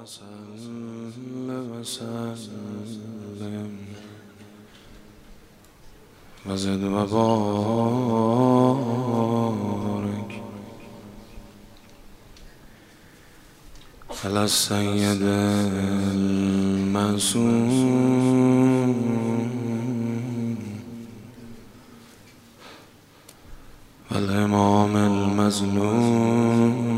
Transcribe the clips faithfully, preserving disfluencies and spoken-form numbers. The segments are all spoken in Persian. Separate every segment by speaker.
Speaker 1: صل وسلم وزد وبارك على السيد المعصوم والإمام المظلوم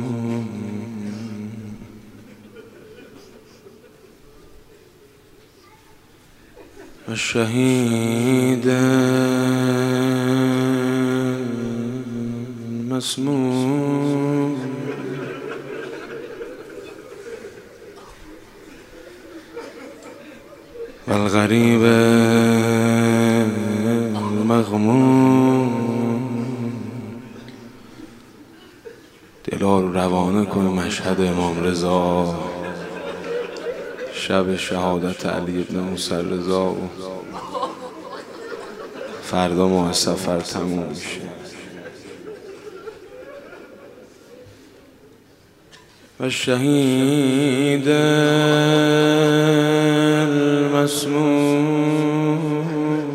Speaker 1: والشهيد المسموم والغريب المغموم. دلا رو روانه کن مشهد امام رضا، شب شهادت علی ابن موسی رضا و فردا ماه سفر تموم میشه. و شهید المسموم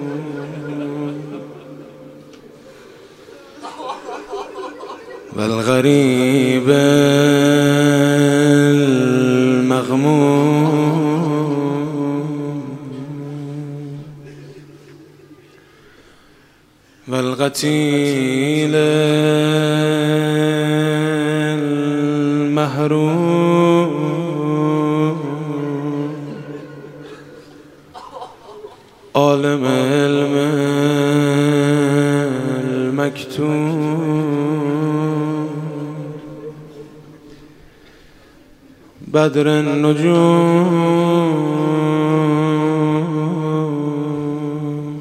Speaker 1: و الغریب المغموم و القتیل المحروم عالم علم المکتوم بدر النجوم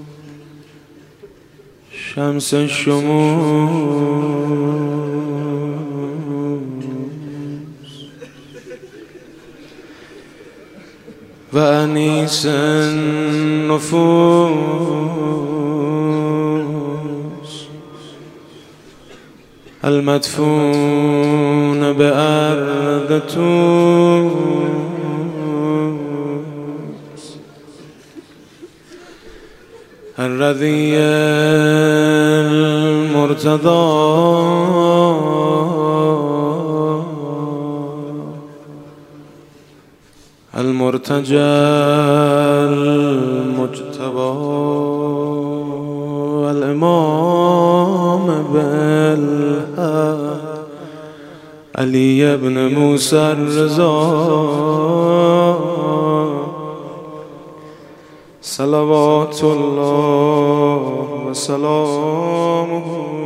Speaker 1: شمس الشموس و انیس النفوس المدفون بأرض توس الرضي المرتضى المرتجى المجتبى الإمام بالحق علي بن موسى الرضا صلوات الله وسلامه